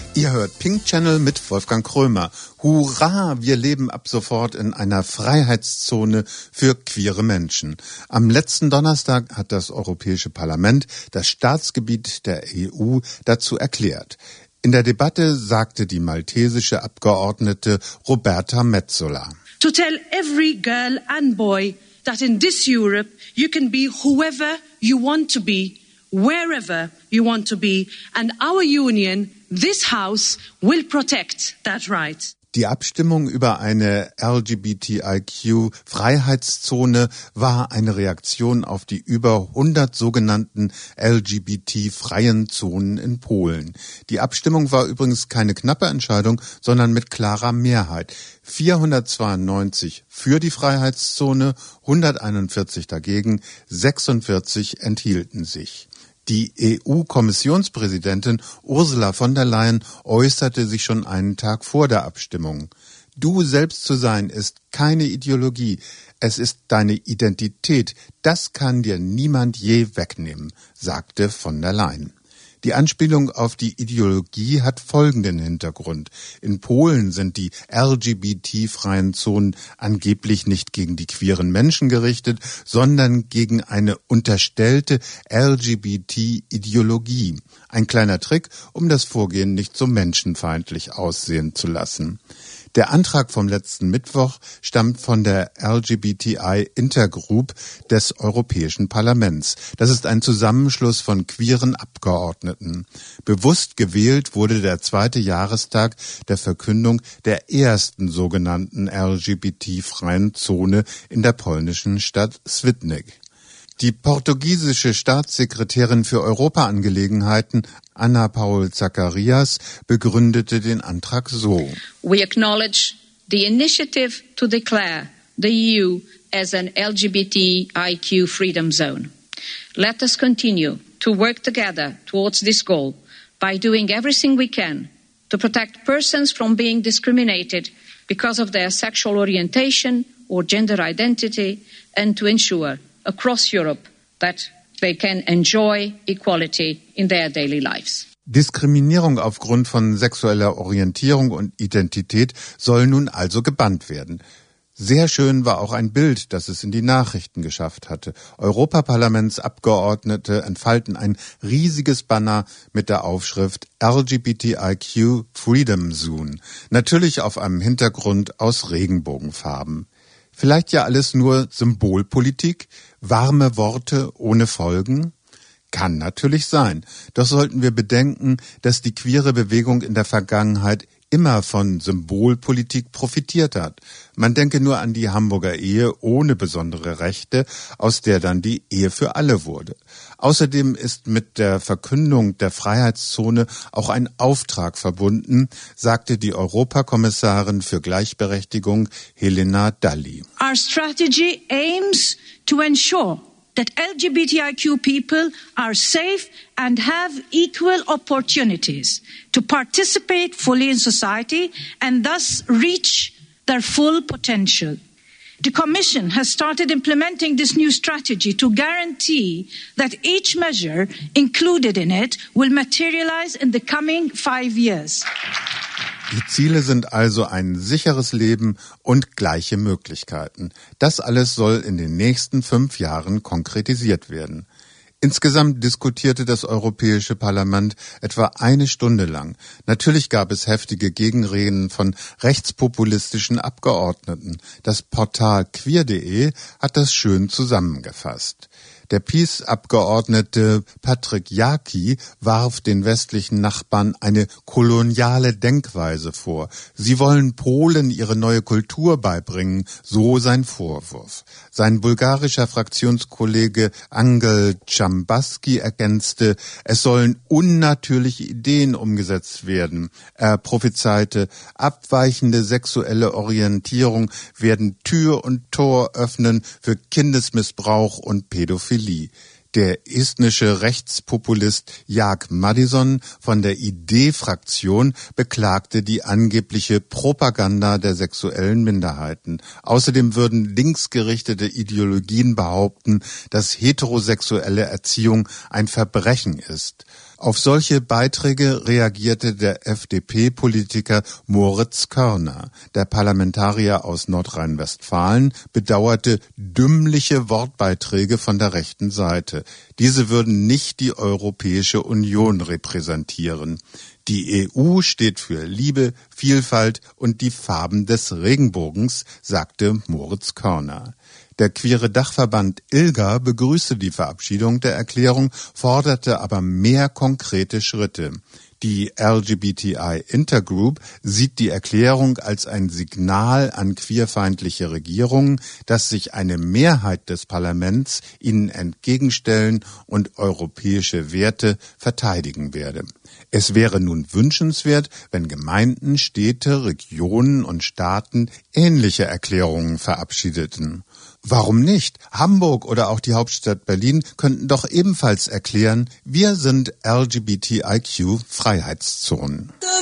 Ihr hört Pink Channel mit Wolfgang Krömer. Hurra, wir leben ab sofort in einer Freiheitszone für queere Menschen. Am letzten Donnerstag hat das Europäische Parlament das Staatsgebiet der EU dazu erklärt. In der Debatte sagte die maltesische Abgeordnete Roberta Metsola: To tell every girl and boy that in this Europe you can be whoever you want to be, wherever you want to be, and our union, this house, will protect that right. Die Abstimmung über eine LGBTIQ-Freiheitszone war eine Reaktion auf die über 100 sogenannten LGBT-freien Zonen in Polen. Die Abstimmung war übrigens keine knappe Entscheidung, sondern mit klarer Mehrheit. 492 für die Freiheitszone, 141 dagegen, 46 enthielten sich. Die EU-Kommissionspräsidentin Ursula von der Leyen äußerte sich schon einen Tag vor der Abstimmung. Du selbst zu sein ist keine Ideologie, es ist deine Identität, das kann dir niemand je wegnehmen, sagte von der Leyen. Die Anspielung auf die Ideologie hat folgenden Hintergrund. In Polen sind die LGBT-freien Zonen angeblich nicht gegen die queeren Menschen gerichtet, sondern gegen eine unterstellte LGBT-Ideologie. Ein kleiner Trick, um das Vorgehen nicht so menschenfeindlich aussehen zu lassen. Der Antrag vom letzten Mittwoch stammt von der LGBTI Intergroup des Europäischen Parlaments. Das ist ein Zusammenschluss von queeren Abgeordneten. Bewusst gewählt wurde der 2. Jahrestag der Verkündung der ersten sogenannten LGBT-freien Zone in der polnischen Stadt Świdnik. Die portugiesische Staatssekretärin für Europaangelegenheiten Ana Paula Zacharias begründete den Antrag so: We acknowledge the initiative to declare the EU as an LGBTIQ freedom zone. Let us continue to work together towards this goal by doing everything we can to protect persons from being discriminated because of their sexual orientation or gender identity, and to ensure across Europe that they can enjoy equality in their daily lives. Diskriminierung aufgrund von sexueller Orientierung und Identität soll nun also gebannt werden. Sehr schön war auch ein Bild, das es in die Nachrichten geschafft hatte. Europaparlamentsabgeordnete entfalten ein riesiges Banner mit der Aufschrift LGBTIQ Freedom Zone. Natürlich auf einem Hintergrund aus Regenbogenfarben. Vielleicht ja alles nur Symbolpolitik, warme Worte ohne Folgen? Kann natürlich sein. Doch sollten wir bedenken, dass die queere Bewegung in der Vergangenheit immer von Symbolpolitik profitiert hat. Man denke nur an die Hamburger Ehe ohne besondere Rechte, aus der dann die Ehe für alle wurde. Außerdem ist mit der Verkündung der Freiheitszone auch ein Auftrag verbunden, sagte die Europakommissarin für Gleichberechtigung Helena Dalli. Our strategy aims to ensure that LGBTIQ people are safe and have equal opportunities to participate fully in society and thus reach their full potential. The Commission has started implementing this new strategy to guarantee that each measure included in it will materialize in the coming 5 years. Die Ziele sind also ein sicheres Leben und gleiche Möglichkeiten. Das alles soll in den nächsten 5 Jahren konkretisiert werden. Insgesamt diskutierte das Europäische Parlament etwa 1 Stunde lang. Natürlich gab es heftige Gegenreden von rechtspopulistischen Abgeordneten. Das Portal queer.de hat das schön zusammengefasst. Der PiS-Abgeordnete Patrick Jaki warf den westlichen Nachbarn eine koloniale Denkweise vor. Sie wollen Polen ihre neue Kultur beibringen, so sein Vorwurf. Sein bulgarischer Fraktionskollege Angel Dzhambazki ergänzte, es sollen unnatürliche Ideen umgesetzt werden. Er prophezeite, abweichende sexuelle Orientierung werden Tür und Tor öffnen für Kindesmissbrauch und Pädophilie. Der estnische Rechtspopulist Jak Madison von der ID-Fraktion beklagte die angebliche Propaganda der sexuellen Minderheiten. Außerdem würden linksgerichtete Ideologien behaupten, dass heterosexuelle Erziehung ein Verbrechen ist. Auf solche Beiträge reagierte der FDP-Politiker Moritz Körner. Der Parlamentarier aus Nordrhein-Westfalen bedauerte dümmliche Wortbeiträge von der rechten Seite. Diese würden nicht die Europäische Union repräsentieren. Die EU steht für Liebe, Vielfalt und die Farben des Regenbogens, sagte Moritz Körner. Der queere Dachverband ILGA begrüßte die Verabschiedung der Erklärung, forderte aber mehr konkrete Schritte. Die LGBTI Intergroup sieht die Erklärung als ein Signal an queerfeindliche Regierungen, dass sich eine Mehrheit des Parlaments ihnen entgegenstellen und europäische Werte verteidigen werde. Es wäre nun wünschenswert, wenn Gemeinden, Städte, Regionen und Staaten ähnliche Erklärungen verabschiedeten. Warum nicht? Hamburg oder auch die Hauptstadt Berlin könnten doch ebenfalls erklären, wir sind LGBTIQ-Freiheitszonen.